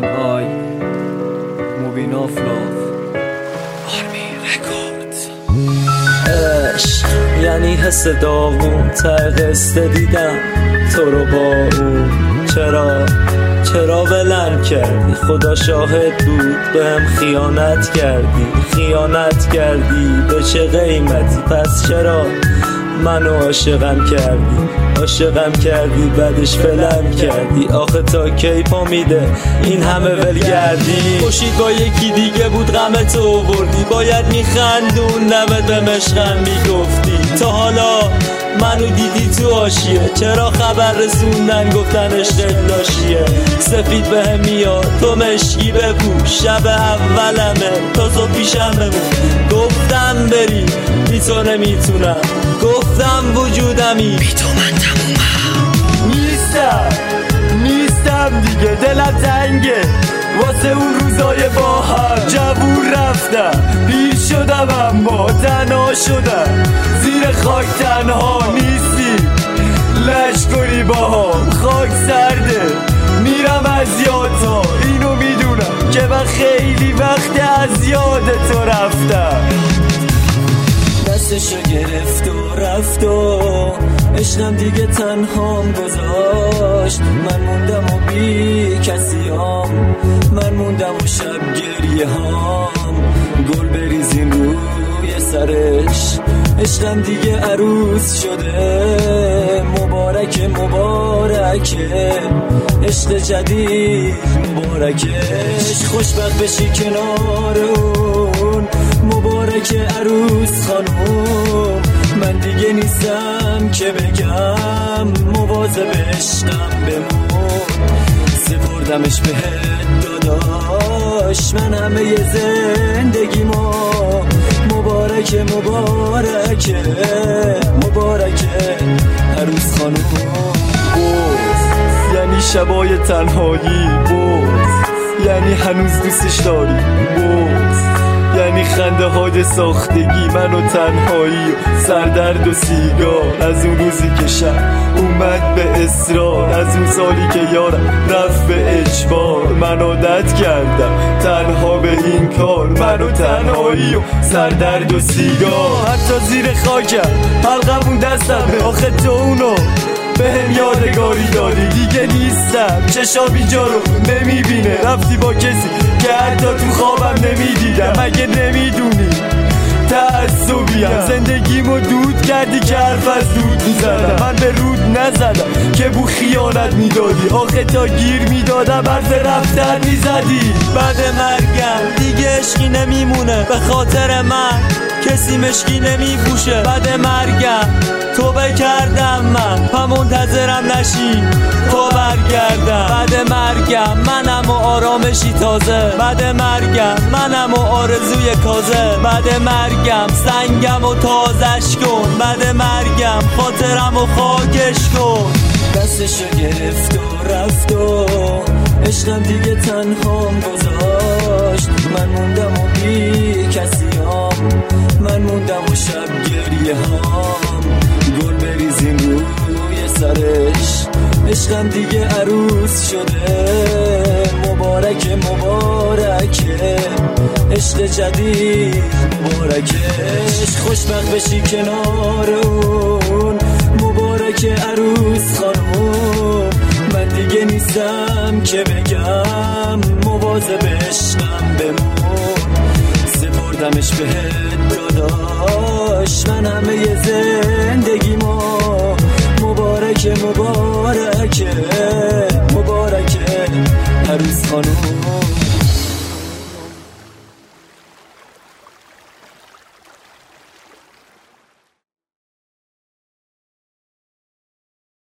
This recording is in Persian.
NI Moving of Love Army Records. عشق یعنی حس داغون ته قصه دیدم تو رو با اون. چرا ولم کردی؟ خدا شاهد بود بهم خیانت کردی به چه قیمتی؟ پس چرا منو عاشقم کردی بعدش فلم کردی؟ آخه تا کی پا میده این همه ولگردی؟ خوشید با یکی دیگه بود غمتو آوردی، باید میخندون نمت به مشقم میگفتی. تا حالا منو دیدی تو حاشیه؟ چرا خبر رسوندن گفتن عشقت لاشیه؟ سفید بهم میاد تو مشکی بپوش، شب اولمه تا صبح پیشم بمون. گفتم بری بی تو نمیتونم، گفتم وجودمی بی تو من تمومم. نیستم دیگه، دلم تنگه واسه اون روزای با هم. جوون رفتم پیر شدم اما تنها شدم، زیر خاک تنها نیستی لشکری با هم. خاک سرده میرم از یادها، اینو میدونم که من خیلی وقت از یاد تو رفتم. دستشو گرفت و رفت و عشقم دیگه تنهام گذاشت. من موندم و بی کسیام، من موندم و شب گریه هام. گل بریزین روی سرش، عشقم دیگه عروس شده. مبارکه عشق جدید مبارکش. خوشبخت بشی کنار اون، مبارکه عروس خانوم. من دیگه نیستم که بگم مواظب عشقم بمون. سپردمش بهت داداش من همه زندگیمو. مبارکه عروس خانوم. بوز یعنی شبای تنهایی، بوز یعنی هنوز دوستش داری، بوز یعنی خنده های ساختگی، من و تنهایی و سردرد و سیگار. از اون روزی که شب اومد به اصرار، از اون سالی که یارم رفت به اجبار. من عادت کردم تنها به این کار، من و تنهایی و سردرد و سیگار. حتی زیر خاکم حلقمون دستمه، آخه تو اونو به هم یادگاری داری. دیگه نیستم چشام اینجا رو نمیبینه، رفتی با کسی که حتی تو خوابم نمیدیدم. مگه نمیدونی تعصبیم؟ زندگیمو دود کردی که حرف از دود میزدم. من به رود نزدم که بو خیانت میدادی، آخه تا گیر میدادم حرف رفتن میزدی. بعد مرگم دیگه عشقی نمیمونه، به خاطر من کسی مشکی نمیپوشه. بعد مرگم توبه کردم من منتظرم نشی تا برگردم. بعد مرگم منم و آرامشی تازه، بعد مرگم منم و آرزوی کازه. بعد مرگم سنگم و تازش کن، بعد مرگم خاطرم و خاکش کن. دستشو گرفت و رفت و عشقم دیگه تنهام گذاشت. من موندم و بی کسیام، من موندم و شب گریه هام. گل بریزیم روی سرش، عشقم دیگه عروس شده. مبارکه عشق جدید مبارکش. خوشبخت بشی کنار اون، مبارکه عروس خانوم. من دیگه نیستم که بگم مواظب عشقم بمون. سپردمش بهت داداش من همه زندگیمو. مبارکه